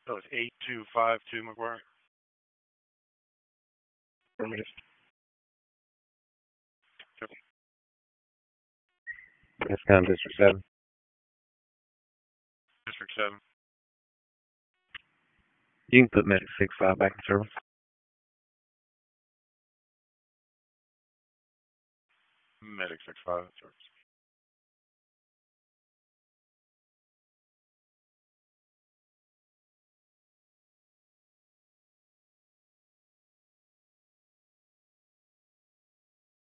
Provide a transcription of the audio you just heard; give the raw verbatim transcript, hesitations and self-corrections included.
So it's eight two five two McGuire. Affirmative. Discount District seven. District seven. You can put Medic six five back in service. Medic six five in service.